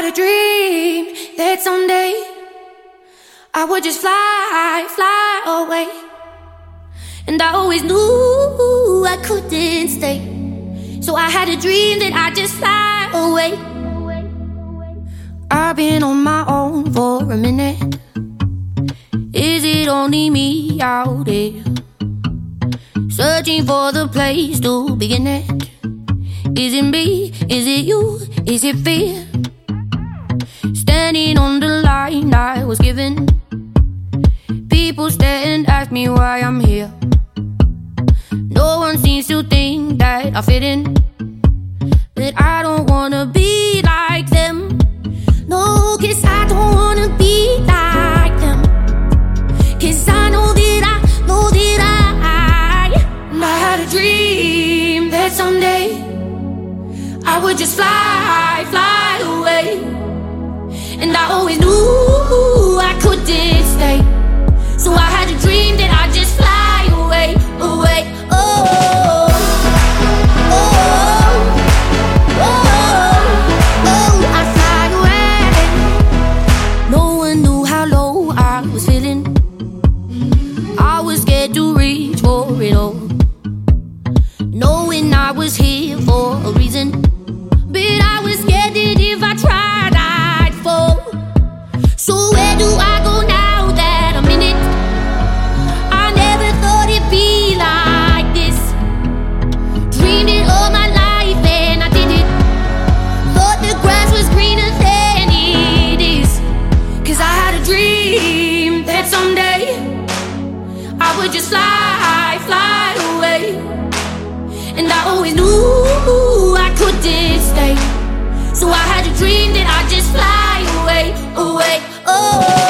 had a dream that someday I would just fly away. And I always knew I couldn't stay, so I had a dream that I'd just fly away. I've been on my own for a minute. Is it only me out there, searching for the place to begin it? Is it me? Is it you? Is it fear? Standing on the line I was given, people stare and ask me why I'm here. No one seems to think that I fit in, that I don't wanna be like them. No, 'cause I don't wanna be like them, 'cause I know that and I had a dream that someday I would just fly away. And I always knew I couldn't stay, so I had a dream that I'd just fly away. I'd fly away. No one knew how low I was feeling. I was scared to reach for it all, knowing I was here for a reason. But I was scared that if I tried I'd fall. So where do I go now that I'm in it? I never thought it'd be like this. Dreamed it all my life and I did it. Thought the grass was greener than it is, 'cause I had a dream that someday I would just fly away. And I always knew I couldn't stay, so I had a dream that I'd just fly away.